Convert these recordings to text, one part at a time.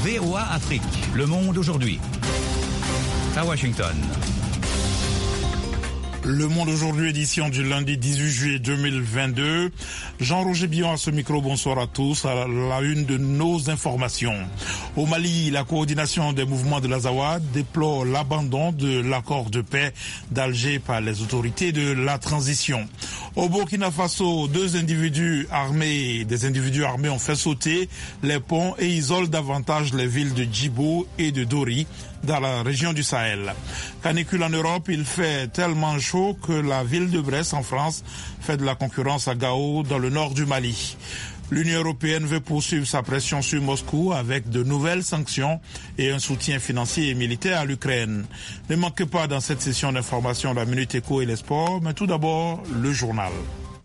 VOA Afrique, le monde aujourd'hui. À Washington. Le Monde aujourd'hui, édition du lundi 18 juillet 2022. Jean-Roger Billon à ce micro, bonsoir à tous. À la une de nos informations. Au Mali, la coordination des mouvements de l'Azawad déplore l'abandon de l'accord de paix d'Alger par les autorités de la transition. Au Burkina Faso, des individus armés ont fait sauter les ponts et isolent davantage les villes de Djibo et de Dori dans la région du Sahel. Canicule en Europe, il fait tellement chaud que la ville de Brest en France fait de la concurrence à Gao dans le nord du Mali. L'Union européenne veut poursuivre sa pression sur Moscou avec de nouvelles sanctions et un soutien financier et militaire à l'Ukraine. Ne manquez pas dans cette session d'information la Minute Éco et les sports, mais tout d'abord le journal.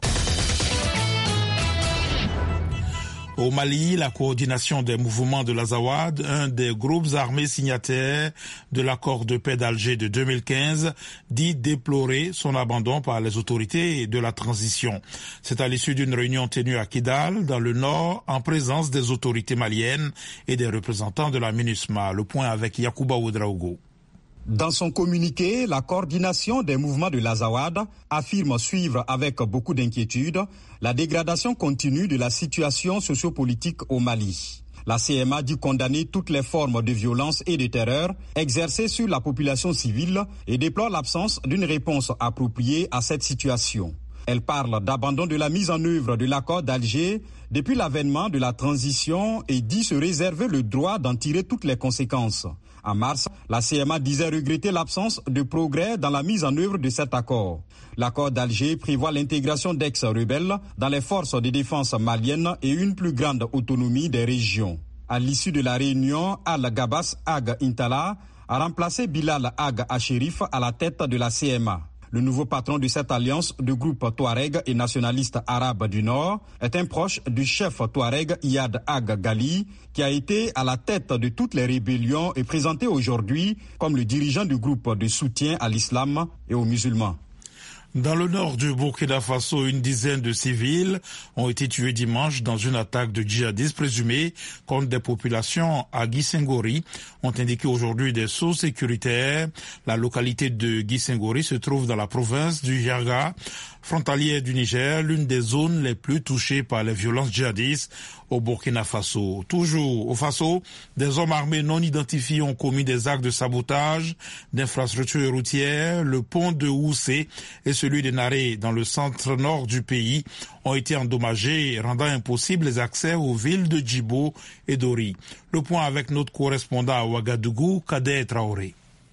Au Mali, la coordination des mouvements de l'Azawad, un des groupes armés signataires de l'accord de paix d'Alger de 2015, dit déplorer son abandon par les autorités de la transition. C'est à l'issue d'une réunion tenue à Kidal, dans le nord, en présence des autorités maliennes et des représentants de la MINUSMA. Le point avec Yacouba Ouedraogo. Dans son communiqué, la coordination des mouvements de l'Azawad affirme suivre avec beaucoup d'inquiétude la dégradation continue de la situation sociopolitique au Mali. La CMA dit condamner toutes les formes de violence et de terreur exercées sur la population civile et déplore l'absence d'une réponse appropriée à cette situation. Elle parle d'abandon de la mise en œuvre de l'accord d'Alger depuis l'avènement de la transition et dit se réserver le droit d'en tirer toutes les conséquences. En mars, la CMA disait regretter l'absence de progrès dans la mise en œuvre de cet accord. L'accord d'Alger prévoit l'intégration d'ex-rebelles dans les forces de défense maliennes et une plus grande autonomie des régions. À l'issue de la réunion, Al-Gabas Ag Intala a remplacé Bilal Ag Achérif à la tête de la CMA. Le nouveau patron de cette alliance de groupes Touareg et nationalistes arabes du Nord est un proche du chef Touareg Iyad Ag Gali, qui a été à la tête de toutes les rébellions et présenté aujourd'hui comme le dirigeant du groupe de soutien à l'islam et aux musulmans. Dans le nord du Burkina Faso, une dizaine de civils ont été tués dimanche dans une attaque de djihadistes présumés contre des populations à Guissengori, ont indiqué aujourd'hui des sources sécuritaires. La localité de Guissengori se trouve dans la province du Yarga, frontalière du Niger, l'une des zones les plus touchées par les violences djihadistes au Burkina Faso. Toujours au Faso, des hommes armés non identifiés ont commis des actes de sabotage d'infrastructures routières. Le pont de Oussé et celui de Naré dans le centre-nord du pays ont été endommagés, rendant impossible les accès aux villes de Djibo et Dori. Le point avec notre correspondant à Ouagadougou, Kader Traoré.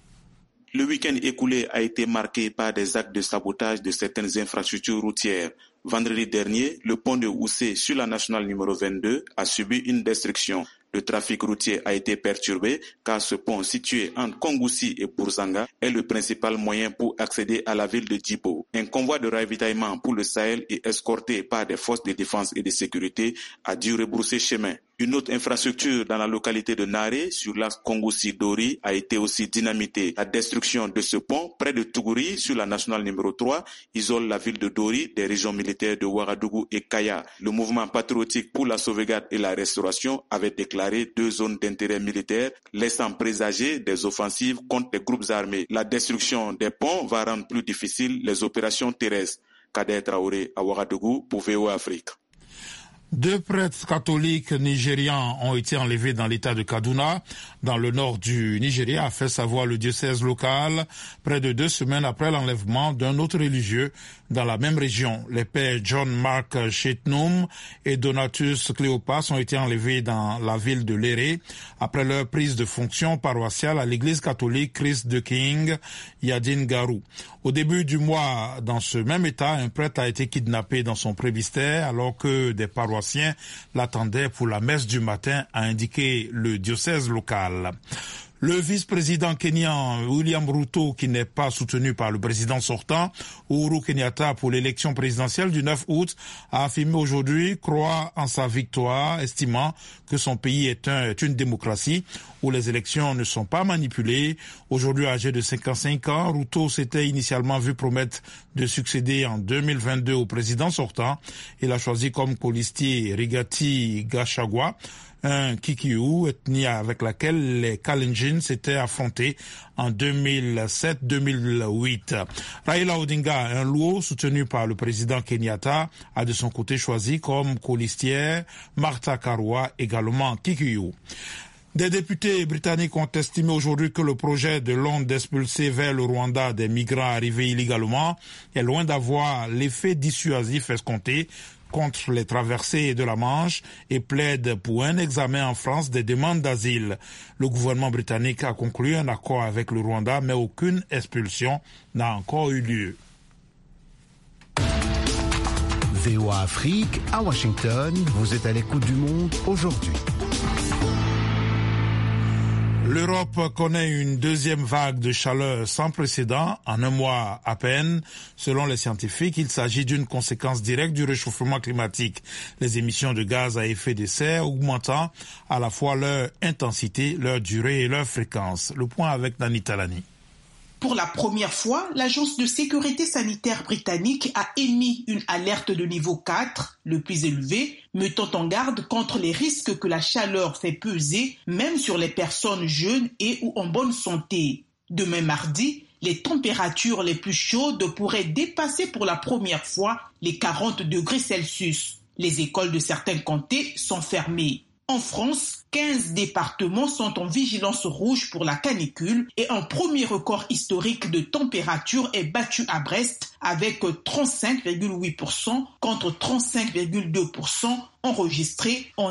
Le week-end écoulé a été marqué par des actes de sabotage de certaines infrastructures routières. Vendredi dernier, le pont de Oussé sur la nationale numéro 22 a subi une destruction. Le trafic routier a été perturbé car ce pont situé entre Kongoussi et Bourzanga est le principal moyen pour accéder à la ville de Djibo. Un convoi de ravitaillement pour le Sahel et escorté par des forces de défense et de sécurité a dû rebrousser chemin. Une autre infrastructure dans la localité de Naré, sur l'axe Kongoussi-Dori, a été aussi dynamitée. La destruction de ce pont, près de Tougouri, sur la nationale numéro 3, isole la ville de Dori des régions militaires de Ouagadougou et Kaya. Le mouvement patriotique pour la sauvegarde et la restauration avait déclaré 2 zones d'intérêt militaire, laissant présager des offensives contre les groupes armés. La destruction des ponts va rendre plus difficile les opérations terrestres. Kader Traoré à Ouagadougou pour VOA Afrique. 2 prêtres catholiques nigérians ont été enlevés dans l'état de Kaduna, dans le nord du Nigeria, a fait savoir le diocèse local, près de 2 semaines après l'enlèvement d'un autre religieux dans la même région. Les pères John Mark Chetnum et Donatus Cléopas ont été enlevés dans la ville de Léré après leur prise de fonction paroissiale à l'église catholique Christ the King, Yadin Garou. Au début du mois, dans ce même état, un prêtre a été kidnappé dans son presbytère alors que des paroissiens l'attendaient pour la messe du matin, a indiqué le diocèse local. Le vice-président kenyan William Ruto, qui n'est pas soutenu par le président sortant, Uhuru Kenyatta, pour l'élection présidentielle du 9 août, a affirmé aujourd'hui croire en sa victoire, estimant que son pays est une démocratie où les élections ne sont pas manipulées. Aujourd'hui âgé de 55 ans, Ruto s'était initialement vu promettre de succéder en 2022 au président sortant. Il a choisi comme colistier Rigathi Gachagua, un Kikuyu, ethnie avec laquelle les Kalenjin s'étaient affrontés en 2007-2008. Raila Odinga, un Luo soutenu par le président Kenyatta, a de son côté choisi comme colistière Martha Karua, également Kikuyu. Des députés britanniques ont estimé aujourd'hui que le projet de Londres d'expulser vers le Rwanda des migrants arrivés illégalement est loin d'avoir l'effet dissuasif escompté contre les traversées de la Manche et plaide pour un examen en France des demandes d'asile. Le gouvernement britannique a conclu un accord avec le Rwanda, mais aucune expulsion n'a encore eu lieu. VOA Afrique, à Washington, vous êtes à l'écoute du monde aujourd'hui. L'Europe connaît une deuxième vague de chaleur sans précédent en un mois à peine. Selon les scientifiques, il s'agit d'une conséquence directe du réchauffement climatique. Les émissions de gaz à effet de serre augmentant à la fois leur intensité, leur durée et leur fréquence. Le point avec Nani Talani. Pour la première fois, l'Agence de sécurité sanitaire britannique a émis une alerte de niveau 4, le plus élevé, mettant en garde contre les risques que la chaleur fait peser, même sur les personnes jeunes et ou en bonne santé. Demain mardi, les températures les plus chaudes pourraient dépasser pour la première fois les 40 degrés Celsius. Les écoles de certains comtés sont fermées. En France, 15 départements sont en vigilance rouge pour la canicule et un premier record historique de température est battu à Brest avec 35,8% contre 35,2% enregistrés en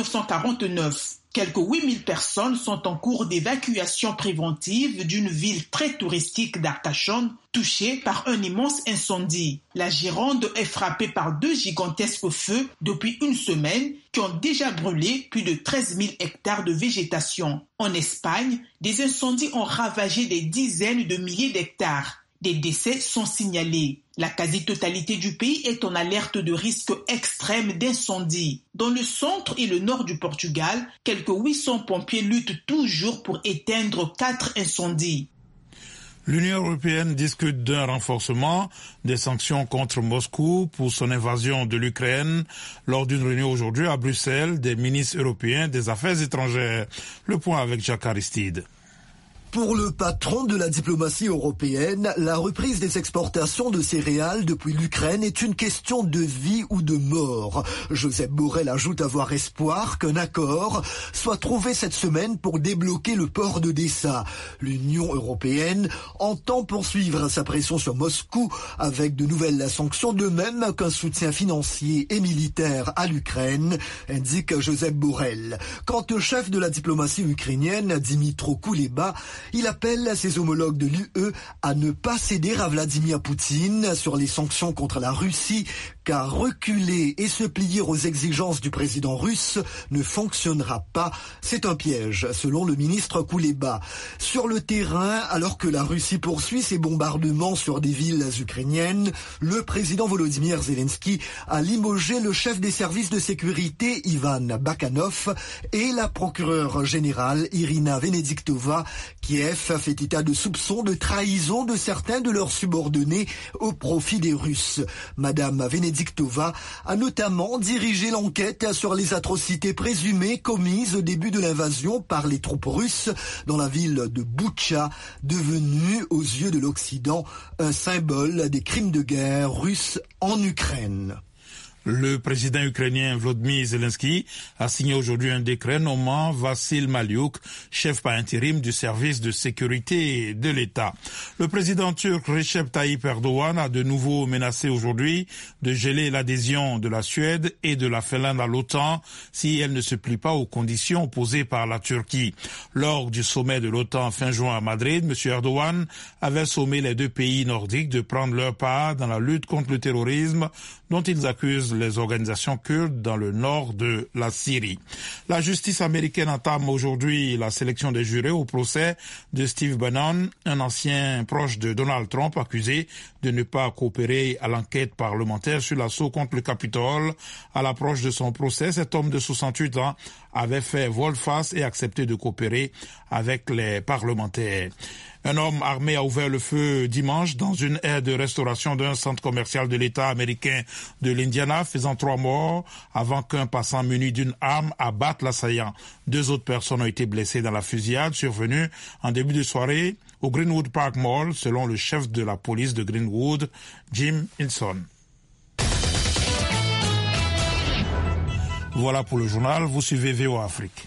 1949. Quelques 8000 personnes sont en cours d'évacuation préventive d'une ville très touristique d'Arcachon, touchée par un immense incendie. La Gironde est frappée par 2 gigantesques feux depuis une semaine qui ont déjà brûlé plus de 13 000 hectares de végétation. En Espagne, des incendies ont ravagé des dizaines de milliers d'hectares. Des décès sont signalés. La quasi-totalité du pays est en alerte de risque extrême d'incendie. Dans le centre et le nord du Portugal, quelques 800 pompiers luttent toujours pour éteindre 4 incendies. L'Union européenne discute d'un renforcement des sanctions contre Moscou pour son invasion de l'Ukraine lors d'une réunion aujourd'hui à Bruxelles des ministres européens des Affaires étrangères. Le point avec Jacques Aristide. Pour le patron de la diplomatie européenne, la reprise des exportations de céréales depuis l'Ukraine est une question de vie ou de mort. Josep Borrell ajoute avoir espoir qu'un accord soit trouvé cette semaine pour débloquer le port d'Odessa. L'Union européenne entend poursuivre sa pression sur Moscou avec de nouvelles sanctions, de même qu'un soutien financier et militaire à l'Ukraine, indique Josep Borrell. Quant au chef de la diplomatie ukrainienne, Dmytro Kuleba, il appelle ses homologues de l'UE à ne pas céder à Vladimir Poutine sur les sanctions contre la Russie, car reculer et se plier aux exigences du président russe ne fonctionnera pas. C'est un piège, selon le ministre Kuleba. Sur le terrain, alors que la Russie poursuit ses bombardements sur des villes ukrainiennes, le président Volodymyr Zelensky a limogé le chef des services de sécurité Ivan Bakanov et la procureure générale Irina Venediktova. Kiev fait état de soupçons de trahison de certains de leurs subordonnés au profit des Russes. Madame Venediktova a notamment dirigé l'enquête sur les atrocités présumées commises au début de l'invasion par les troupes russes dans la ville de Boutcha, devenue aux yeux de l'Occident un symbole des crimes de guerre russes en Ukraine. Le président ukrainien Volodymyr Zelensky a signé aujourd'hui un décret nommant Vassil Maliuk, chef par intérim du service de sécurité de l'État. Le président turc Recep Tayyip Erdogan a de nouveau menacé aujourd'hui de geler l'adhésion de la Suède et de la Finlande à l'OTAN si elle ne se plie pas aux conditions posées par la Turquie. Lors du sommet de l'OTAN fin juin à Madrid, M. Erdogan avait sommé les 2 pays nordiques de prendre leur part dans la lutte contre le terrorisme dont ils accusent les organisations kurdes dans le nord de la Syrie. La justice américaine entame aujourd'hui la sélection des jurés au procès de Steve Bannon, un ancien proche de Donald Trump accusé de ne pas coopérer à l'enquête parlementaire sur l'assaut contre le Capitole. À l'approche de son procès, cet homme de 68 ans avait fait volte-face et accepté de coopérer avec les parlementaires. Un homme armé a ouvert le feu dimanche dans une aire de restauration d'un centre commercial de l'État américain de l'Indiana, faisant 3 morts avant qu'un passant muni d'une arme abatte l'assaillant. 2 autres personnes ont été blessées dans la fusillade survenue en début de soirée au Greenwood Park Mall, selon le chef de la police de Greenwood, Jim Hilson. Voilà pour le journal, vous suivez VOA Afrique.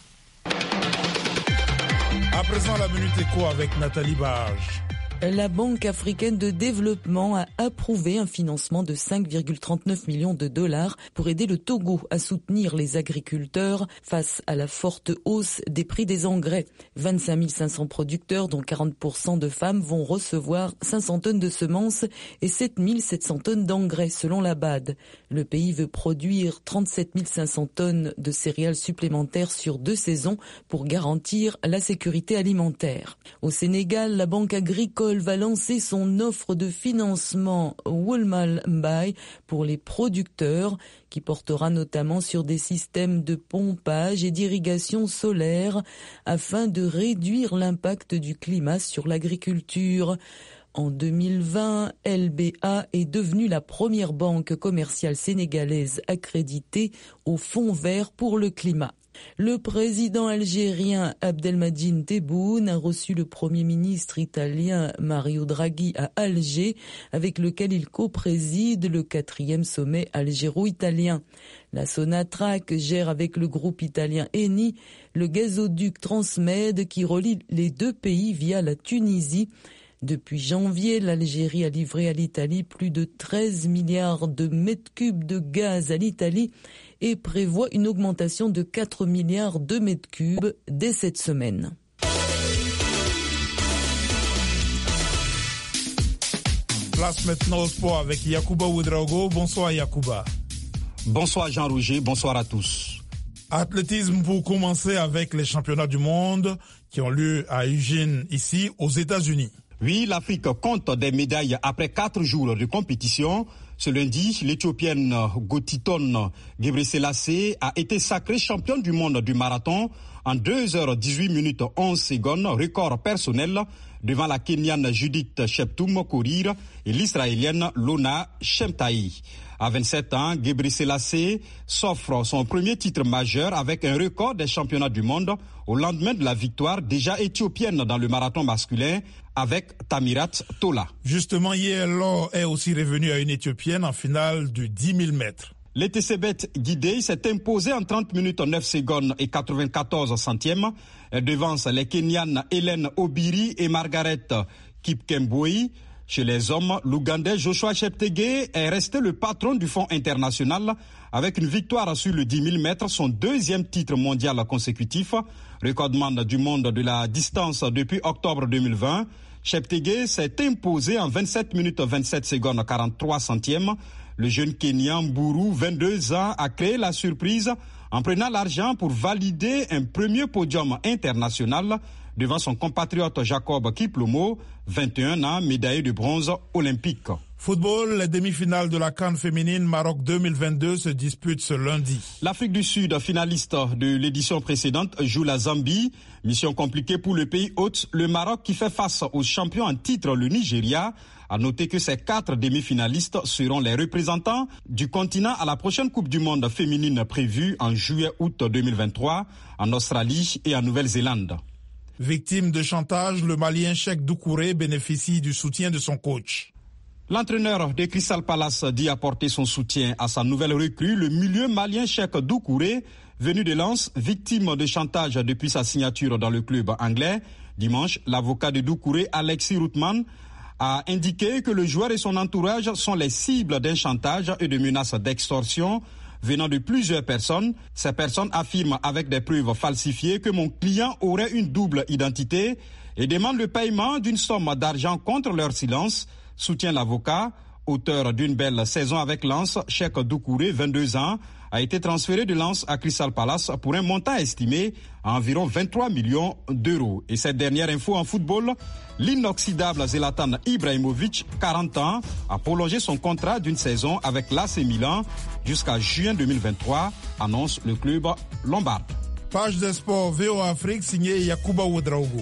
À présent, la Minute Éco avec Nathalie Barge. La Banque africaine de développement a approuvé un financement de 5,39 millions de dollars pour aider le Togo à soutenir les agriculteurs face à la forte hausse des prix des engrais. 25 500 producteurs, dont 40% de femmes, vont recevoir 500 tonnes de semences et 7 700 tonnes d'engrais selon la BAD. Le pays veut produire 37 500 tonnes de céréales supplémentaires sur 2 saisons pour garantir la sécurité alimentaire. Au Sénégal, la Banque agricole va lancer son offre de financement Woolmal Mbaye pour les producteurs qui portera notamment sur des systèmes de pompage et d'irrigation solaire afin de réduire l'impact du climat sur l'agriculture. En 2020, LBA est devenue la première banque commerciale sénégalaise accréditée au Fonds vert pour le climat. Le président algérien Abdelmadjid Tebboune a reçu le premier ministre italien Mario Draghi à Alger, avec lequel il co-préside le 4e sommet algéro-italien. La Sonatrach gère avec le groupe italien Eni le gazoduc Transmed qui relie les 2 pays via la Tunisie. Depuis janvier, l'Algérie a livré à l'Italie plus de 13 milliards de mètres cubes de gaz à l'Italie et prévoit une augmentation de 4 milliards de mètres cubes dès cette semaine. Place maintenant au sport avec Yacouba Ouedraogo. Bonsoir Yacouba. Bonsoir Jean-Roger, bonsoir à tous. Athlétisme pour commencer avec les championnats du monde qui ont lieu à Eugene, ici aux États-Unis. Oui, l'Afrique compte des médailles après 4 jours de compétition. Ce lundi, l'Éthiopienne Gotiton Gebreselassie a été sacrée championne du monde du marathon en 2h18 minutes 11 secondes, record personnel devant la Kenyane Judith Cheptum Korir et l'Israélienne Lona Shemtai. À 27 ans, Gebreselassie s'offre son premier titre majeur avec un record des championnats du monde au lendemain de la victoire déjà éthiopienne dans le marathon masculin avec Tamirat Tola. Justement, hier, l'or est aussi revenu à une Éthiopienne en finale du 10 000 mètres. L'Etesebet Guidé s'est imposé en 30 minutes 9 secondes et 94 centièmes. Elle devance les Kenyanes Hélène Obiri et Margaret Kipkemboi. Chez les hommes, l'Ougandais Joshua Cheptegei est resté le patron du Fonds international avec une victoire sur le 10 000 mètres, son 2e titre mondial consécutif. Recordman du monde de la distance depuis octobre 2020. Cheptegei s'est imposé en 27 minutes 27 secondes 43 centièmes. Le jeune Kenyan Mburu, 22 ans, a créé la surprise en prenant l'argent pour valider un premier podium international devant son compatriote Jacob Kiplomo, 21 ans, médaillé de bronze olympique. Football, les demi-finales de la CAN féminine Maroc 2022 se disputent ce lundi. L'Afrique du Sud, finaliste de l'édition précédente, joue la Zambie. Mission compliquée pour le pays hôte, le Maroc qui fait face aux champions en titre, le Nigeria. À noter que ces 4 demi-finalistes seront les représentants du continent à la prochaine Coupe du Monde féminine prévue en juillet-août 2023 en Australie et en Nouvelle-Zélande. Victime de chantage, le Malien Cheikh Doucouré bénéficie du soutien de son coach. L'entraîneur de Crystal Palace dit apporter son soutien à sa nouvelle recrue, le milieu malien Cheikh Doucouré, venu de Lens, victime de chantage depuis sa signature dans le club anglais. Dimanche, l'avocat de Doucouré, Alexis Routman, a indiqué que le joueur et son entourage sont les cibles d'un chantage et de menaces d'extorsion venant de plusieurs personnes. Ces personnes affirment avec des preuves falsifiées que mon client aurait une double identité et demandent le paiement d'une somme d'argent contre leur silence, soutient l'avocat. Auteur d'une belle saison avec Lens, Cheikh Doucouré, 22 ans, a été transféré de Lens à Crystal Palace pour un montant estimé à environ 23 millions d'euros. Et cette dernière info en football, l'inoxydable Zlatan Ibrahimovic, 40 ans, a prolongé son contrat d'une saison avec l'AC Milan jusqu'à juin 2023, annonce le club lombard. Page des sports VOA Afrique signé Yakuba Ouedraogo.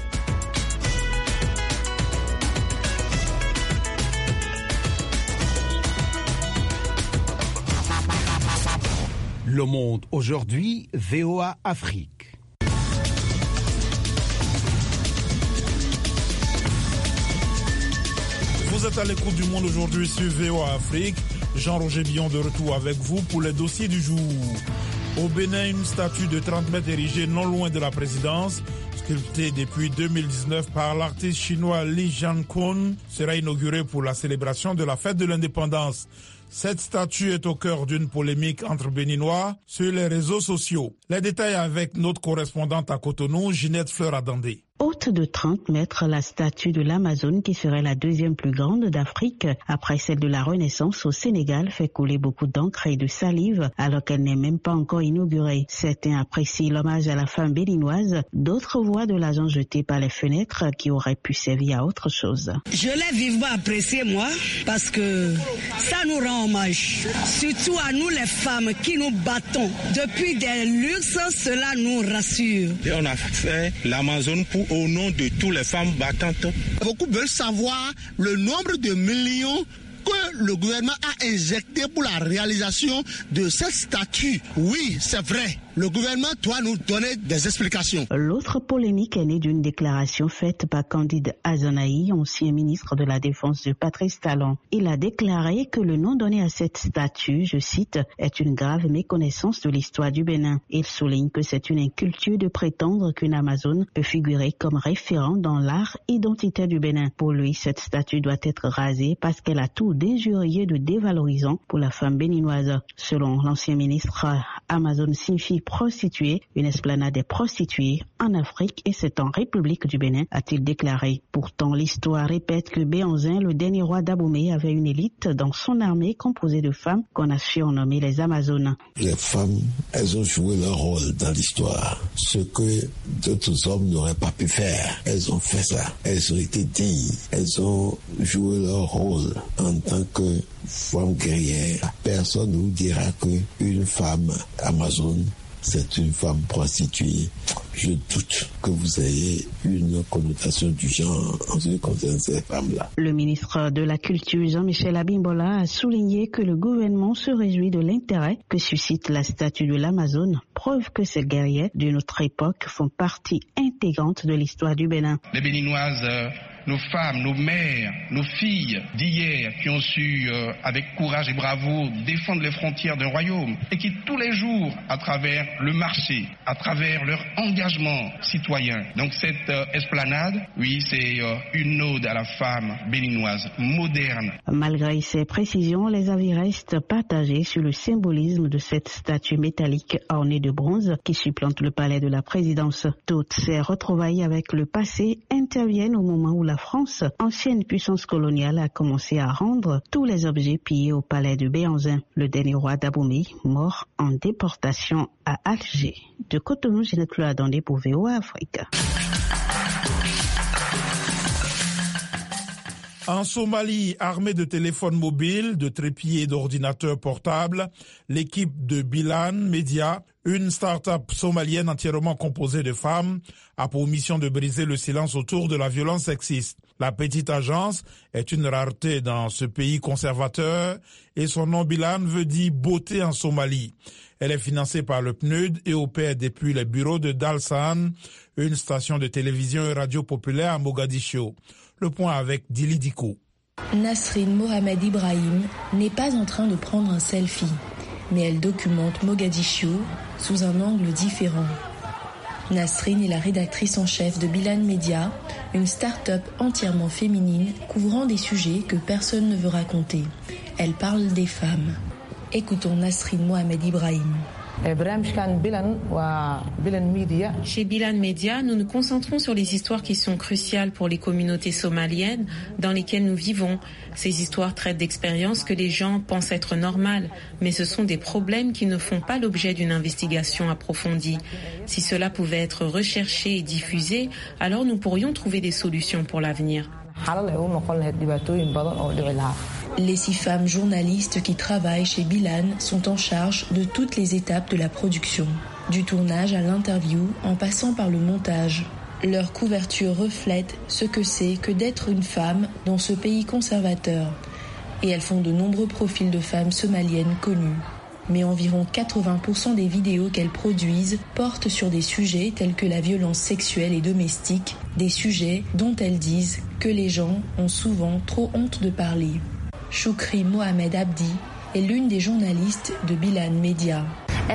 Le Monde aujourd'hui, VOA Afrique. Vous êtes à l'écoute du Monde aujourd'hui sur VOA Afrique. Jean-Roger Billon de retour avec vous pour les dossiers du jour. Au Bénin, une statue de 30 mètres érigée non loin de la présidence, sculptée depuis 2019 par l'artiste chinois Li Jiankun, sera inaugurée pour la célébration de la fête de l'indépendance. Cette statue est au cœur d'une polémique entre Béninois sur les réseaux sociaux. Les détails avec notre correspondante à Cotonou, Ginette Fleur-Adandé. Haute de 30 mètres, la statue de l'Amazone, qui serait la deuxième plus grande d'Afrique, après celle de la Renaissance au Sénégal, fait couler beaucoup d'encre et de salive, alors qu'elle n'est même pas encore inaugurée. Certains apprécient l'hommage à la femme béninoise, d'autres voient de l'argent jeté par les fenêtres qui aurait pu servir à autre chose. Je l'ai vivement apprécié, moi, parce que ça nous rend hommage, surtout à nous les femmes qui nous battons. Depuis des luxes, cela nous rassure. Et on a fait l'Amazone au nom de toutes les femmes battantes. Beaucoup veulent savoir le nombre de millions que le gouvernement a injecté pour la réalisation de cette statue. Oui, c'est vrai. Le gouvernement doit nous donner des explications. L'autre polémique est née d'une déclaration faite par Candide Azanaï, ancien ministre de la Défense de Patrice Talon. Il a déclaré que le nom donné à cette statue, je cite, est une grave méconnaissance de l'histoire du Bénin. Il souligne que c'est une inculture de prétendre qu'une Amazone peut figurer comme référent dans l'art identitaire du Bénin. Pour lui, cette statue doit être rasée parce qu'elle a tout d'injurieux, de dévalorisant pour la femme béninoise. Selon l'ancien ministre, Amazone signifie prostituée, une esplanade des prostituées en Afrique et c'est en République du Bénin, a-t-il déclaré. Pourtant, l'histoire répète que Béhanzin, le dernier roi d'Abomey, avait une élite dans son armée composée de femmes qu'on a surnommées les Amazones. Les femmes, elles ont joué leur rôle dans l'histoire, ce que d'autres hommes n'auraient pas pu faire. Elles ont fait ça, elles ont été dignes, elles ont joué leur rôle en tant que femme guerrière. Personne ne vous dira qu'une femme amazone, c'est une femme prostituée. Je doute que vous ayez une connotation du genre en ce qui concerne ces femmes-là. Le ministre de la Culture, Jean-Michel Abimbola, a souligné que le gouvernement se réjouit de l'intérêt que suscite la statue de l'Amazone, preuve que ces guerriers d'une autre époque font partie intégrante de l'histoire du Bénin. Les Béninoises, nos femmes, nos mères, nos filles d'hier qui ont su, avec courage et bravoure, défendre les frontières d'un royaume et qui tous les jours, à travers le marché, à travers leur engagement citoyen. Donc cette esplanade, oui, c'est une ode à la femme béninoise moderne. Malgré ces précisions, les avis restent partagés sur le symbolisme de cette statue métallique ornée de bronze qui supplante le palais de la présidence. Toutes ces retrouvailles avec le passé interviennent au moment où la France, ancienne puissance coloniale, a commencé à rendre tous les objets pillés au palais de Béhanzin, le dernier roi d'Abomey, mort en déportation à Alger. De Cotonou, Ginette Fleur-Adandé pour VOA Afrique. En Somalie, armée de téléphones mobiles, de trépieds et d'ordinateurs portables, l'équipe de Bilan Media, une start-up somalienne entièrement composée de femmes, a pour mission de briser le silence autour de la violence sexiste. La petite agence est une rareté dans ce pays conservateur et son nom Bilan veut dire beauté en Somalie. Elle est financée par le PNUD et opère depuis les bureaux de Dalsan, une station de télévision et radio populaire à Mogadiscio. Le point avec Dili Diko. Nasrin Mohamed Ibrahim n'est pas en train de prendre un selfie, mais elle documente Mogadiscio sous un angle différent. Nasrin est la rédactrice en chef de Bilan Media, une start-up entièrement féminine couvrant des sujets que personne ne veut raconter. Elle parle des femmes. Écoutons Nasrin Mohamed Ibrahim. Chez Bilan Media, nous nous concentrons sur les histoires qui sont cruciales pour les communautés somaliennes dans lesquelles nous vivons. Ces histoires traitent d'expériences que les gens pensent être normales, mais ce sont des problèmes qui ne font pas l'objet d'une investigation approfondie. Si cela pouvait être recherché et diffusé, alors nous pourrions trouver des solutions pour l'avenir. Les 6 femmes journalistes qui travaillent chez Bilan sont en charge de toutes les étapes de la production. Du tournage à l'interview, en passant par le montage, leur couverture reflète ce que c'est que d'être une femme dans ce pays conservateur. Et elles font de nombreux profils de femmes somaliennes connues. Mais environ 80% des vidéos qu'elles produisent portent sur des sujets tels que la violence sexuelle et domestique, des sujets dont elles disent que les gens ont souvent trop honte de parler. Choukri Mohamed Abdi est l'une des journalistes de Bilan Media.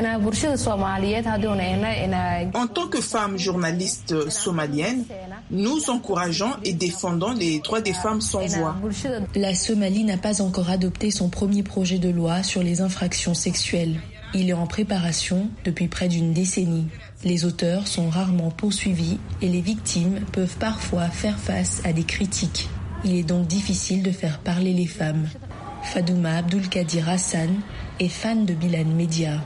En tant que femmes journalistes somaliennes, nous encourageons et défendons les droits des femmes sans voix. La Somalie n'a pas encore adopté son premier projet de loi sur les infractions sexuelles. Il est en préparation depuis près d'une décennie. Les auteurs sont rarement poursuivis et les victimes peuvent parfois faire face à des critiques. Il est donc difficile de faire parler les femmes. Fadouma Abdulkadir Hassan est fan de Bilan Media.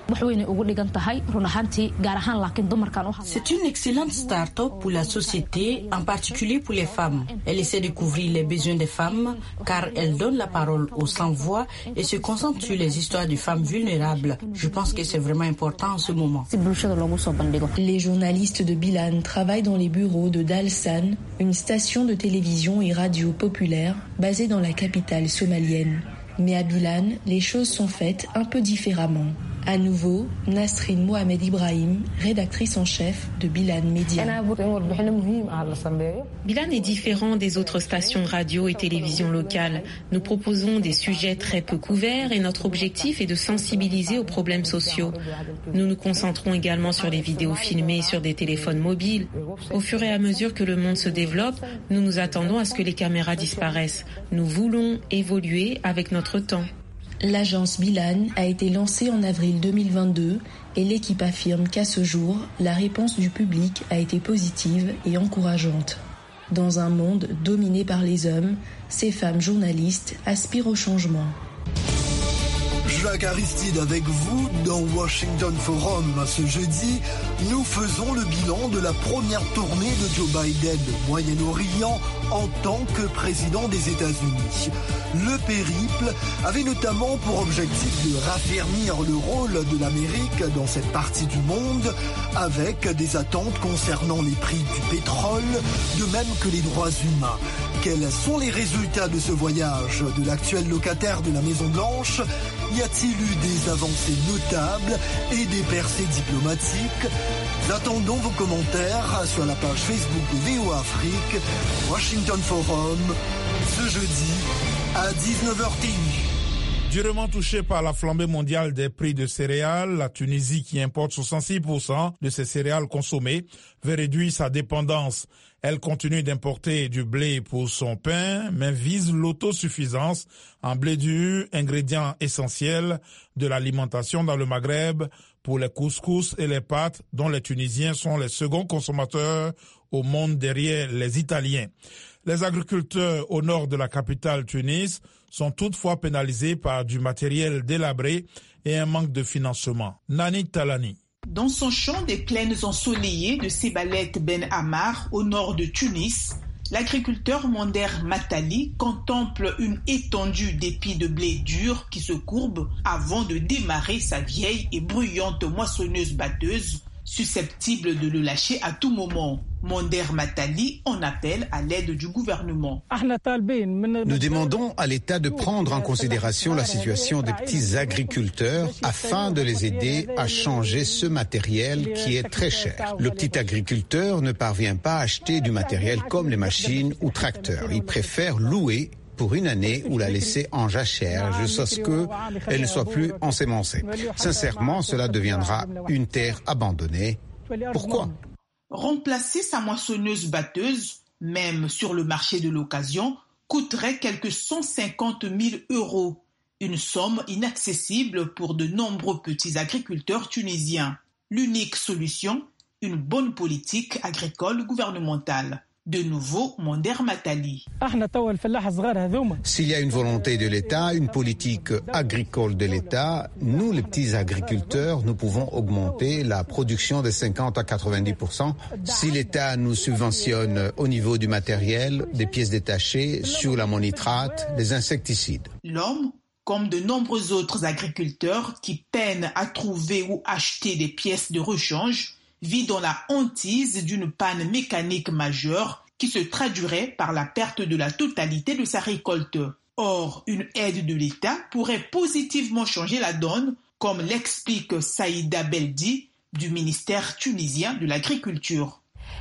C'est une excellente start-up pour la société, en particulier pour les femmes. Elle essaie de couvrir les besoins des femmes car elle donne la parole aux sans-voix et se concentre sur les histoires de femmes vulnérables. Je pense que c'est vraiment important en ce moment. Les journalistes de Bilan travaillent dans les bureaux de Dalsan, une station de télévision et radio populaire basée dans la capitale somalienne. Mais à Bilan, les choses sont faites un peu différemment. À nouveau, Nasrine Mohamed Ibrahim, rédactrice en chef de Bilan Media. Bilan est différent des autres stations radio et télévision locales. Nous proposons des sujets très peu couverts et notre objectif est de sensibiliser aux problèmes sociaux. Nous nous concentrons également sur les vidéos filmées sur des téléphones mobiles. Au fur et à mesure que le monde se développe, nous nous attendons à ce que les caméras disparaissent. Nous voulons évoluer avec notre temps. L'agence Bilan a été lancée en avril 2022 et l'équipe affirme qu'à ce jour, la réponse du public a été positive et encourageante. Dans un monde dominé par les hommes, ces femmes journalistes aspirent au changement. Jacques Aristide avec vous dans Washington Forum. Ce jeudi, nous faisons le bilan de la première tournée de Joe Biden au Moyen-Orient en tant que président des États-Unis. Le périple avait notamment pour objectif de raffermir le rôle de l'Amérique dans cette partie du monde avec des attentes concernant les prix du pétrole, de même que les droits humains. Quels sont les résultats de ce voyage de l'actuel locataire de la Maison-Blanche ? Y a-t-il eu des avancées notables et des percées diplomatiques ? Attendons vos commentaires sur la page Facebook de VOA Afrique, Washington Forum, ce jeudi à 19h30. Durement touchée par la flambée mondiale des prix de céréales, la Tunisie, qui importe 66% de ses céréales consommées, veut réduire sa dépendance. Elle continue d'importer du blé pour son pain, mais vise l'autosuffisance en blé dur, ingrédient essentiel de l'alimentation dans le Maghreb pour les couscous et les pâtes, dont les Tunisiens sont les seconds consommateurs au monde derrière les Italiens. Les agriculteurs au nord de la capitale Tunis sont toutefois pénalisés par du matériel délabré et un manque de financement. Nani Talani. Dans son champ des plaines ensoleillées de Sebalet Ben Ammar, au nord de Tunis, l'agriculteur Monder Matali contemple une étendue d'épis de blé dur qui se courbent avant de démarrer sa vieille et bruyante moissonneuse-batteuse, susceptible de le lâcher à tout moment. Monder Matali en appelle à l'aide du gouvernement. Nous demandons à l'État de prendre en considération la situation des petits agriculteurs afin de les aider à changer ce matériel qui est très cher. Le petit agriculteur ne parvient pas à acheter du matériel comme les machines ou tracteurs. Il préfère louer pour une année ou la laisser en jachère jusqu'à ce qu'elle ne soit plus ensémencée. Sincèrement, cela deviendra une terre abandonnée. Pourquoi ? Remplacer sa moissonneuse-batteuse, même sur le marché de l'occasion, coûterait quelques 150 000 €. Une somme inaccessible pour de nombreux petits agriculteurs tunisiens. L'unique solution, une bonne politique agricole gouvernementale. De nouveau, Monder Matali. S'il y a une volonté de l'État, une politique agricole de l'État, nous, les petits agriculteurs, nous pouvons augmenter la production de 50 à 90%. Si l'État nous subventionne au niveau du matériel, des pièces détachées, sur l'ammonitrate, des insecticides. L'homme comme de nombreux autres agriculteurs qui peinent à trouver ou acheter des pièces de rechange, vit dans la hantise d'une panne mécanique majeure qui se traduirait par la perte de la totalité de sa récolte. Or, une aide de l'État pourrait positivement changer la donne, comme l'explique Saïda Beldi du ministère tunisien de l'Agriculture.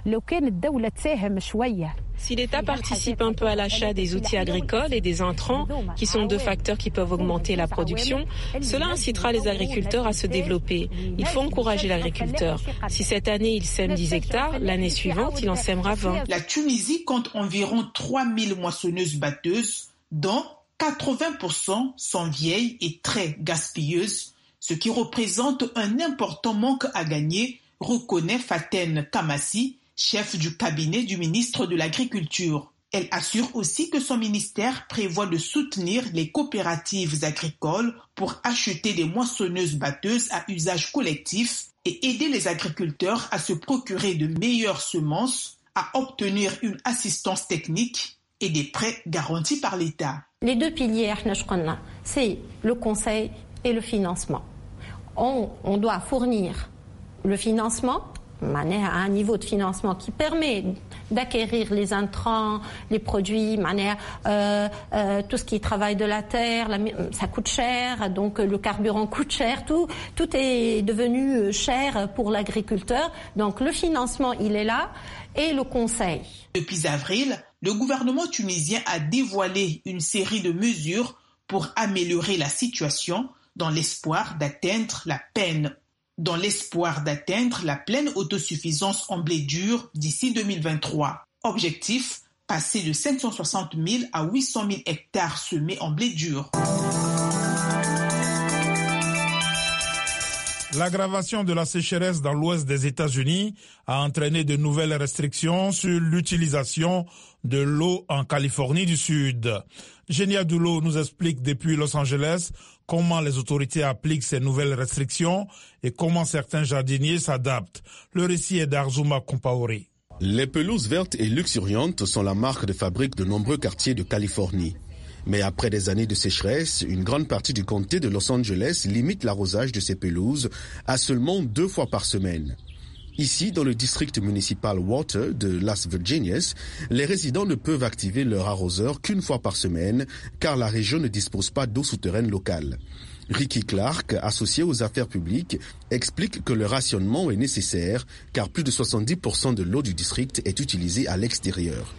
Si l'État participe un peu à l'achat des outils agricoles et des intrants, qui sont deux facteurs qui peuvent augmenter la production, cela incitera les agriculteurs à se développer. Il faut encourager l'agriculteur. Si cette année il sème 10 hectares, l'année suivante il en sèmera 20. La Tunisie compte environ 3000 moissonneuses-batteuses, dont 80% sont vieilles et très gaspilleuses, ce qui représente un important manque à gagner, reconnaît Faten Kamassi, chef du cabinet du ministre de l'Agriculture. Elle assure aussi que son ministère prévoit de soutenir les coopératives agricoles pour acheter des moissonneuses-batteuses à usage collectif et aider les agriculteurs à se procurer de meilleures semences, à obtenir une assistance technique et des prêts garantis par l'État. Les deux piliers, c'est le conseil et le financement. On doit fournir le financement, à un niveau de financement qui permet d'acquérir les intrants, les produits, tout ce qui est travail de la terre, ça coûte cher, donc le carburant coûte cher, tout est devenu cher pour l'agriculteur. Donc le financement, il est là, et le conseil. Depuis avril, le gouvernement tunisien a dévoilé une série de mesures pour améliorer la situation dans l'espoir d'atteindre la pleine autosuffisance en blé dur d'ici 2023. Objectif, passer de 560 000 à 800 000 hectares semés en blé dur. L'aggravation de la sécheresse dans l'ouest des États-Unis a entraîné de nouvelles restrictions sur l'utilisation de l'eau en Californie du Sud. Génia Doulo nous explique depuis Los Angeles comment les autorités appliquent ces nouvelles restrictions et comment certains jardiniers s'adaptent. Le récit est d'Arzuma Compaoré. Les pelouses vertes et luxuriantes sont la marque de fabrique de nombreux quartiers de Californie. Mais après des années de sécheresse, une grande partie du comté de Los Angeles limite l'arrosage de ces pelouses à seulement 2 fois par semaine. Ici, dans le district municipal Water de Las Virginias, les résidents ne peuvent activer leur arroseur qu'1 fois par semaine, car la région ne dispose pas d'eau souterraine locale. Ricky Clark, associé aux affaires publiques, explique que le rationnement est nécessaire, car plus de 70% de l'eau du district est utilisée à l'extérieur.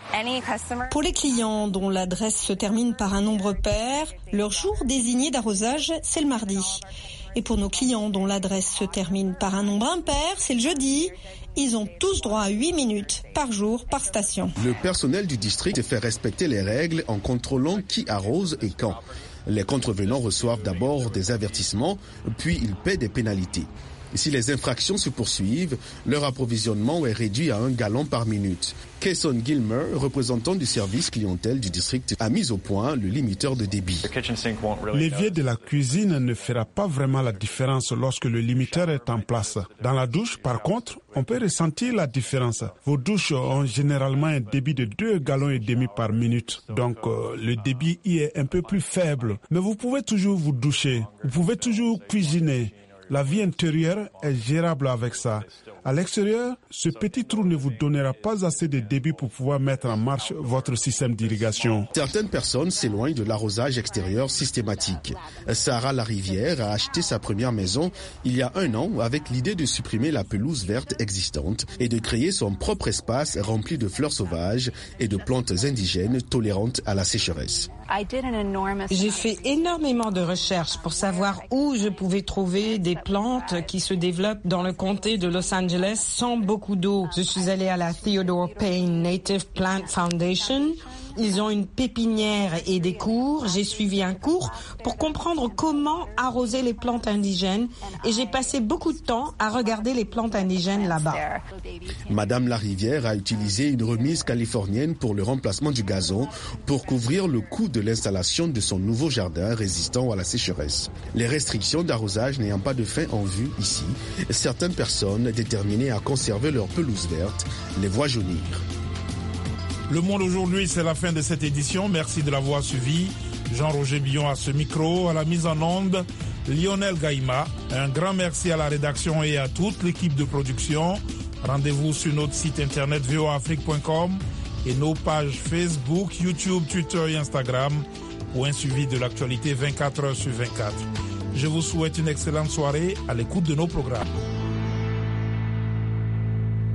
Pour les clients dont l'adresse se termine par un nombre pair, leur jour désigné d'arrosage, c'est le mardi. Et pour nos clients dont l'adresse se termine par un nombre impair, c'est le jeudi. Ils ont tous droit à 8 minutes par jour par station. Le personnel du district fait respecter les règles en contrôlant qui arrose et quand. Les contrevenants reçoivent d'abord des avertissements, puis ils paient des pénalités. Si les infractions se poursuivent, leur approvisionnement est réduit à 1 gallon par minute. Kesson Gilmer, représentant du service clientèle du district, a mis au point le limiteur de débit. L'évier de la cuisine ne fera pas vraiment la différence lorsque le limiteur est en place. Dans la douche, par contre, on peut ressentir la différence. Vos douches ont généralement un débit de 2,5 gallons par minute. Donc, le débit y est un peu plus faible. Mais vous pouvez toujours vous doucher. Vous pouvez toujours cuisiner. La vie intérieure est gérable avec ça. À l'extérieur, ce petit trou ne vous donnera pas assez de débit pour pouvoir mettre en marche votre système d'irrigation. Certaines personnes s'éloignent de l'arrosage extérieur systématique. Sarah Larivière a acheté sa première maison il y a 1 an avec l'idée de supprimer la pelouse verte existante et de créer son propre espace rempli de fleurs sauvages et de plantes indigènes tolérantes à la sécheresse. J'ai fait énormément de recherches pour savoir où je pouvais trouver des plantes qui se développent dans le comté de Los Angeles sans beaucoup d'eau. Je suis allée à la Theodore Payne Native Plant Foundation. Ils ont une pépinière et des cours. J'ai suivi un cours pour comprendre comment arroser les plantes indigènes et j'ai passé beaucoup de temps à regarder les plantes indigènes là-bas. Madame Larivière a utilisé une remise californienne pour le remplacement du gazon pour couvrir le coût de l'installation de son nouveau jardin résistant à la sécheresse. Les restrictions d'arrosage n'ayant pas de fin en vue ici, certaines personnes déterminées à conserver leur pelouse verte les voient jaunir. Le Monde aujourd'hui, c'est la fin de cette édition. Merci de l'avoir suivi. Jean-Roger Billon à ce micro, à la mise en onde, Lionel Gaïma. Un grand merci à la rédaction et à toute l'équipe de production. Rendez-vous sur notre site internet voaafrique.com et nos pages Facebook, YouTube, Twitter et Instagram pour un suivi de l'actualité 24 heures sur 24. Je vous souhaite une excellente soirée à l'écoute de nos programmes.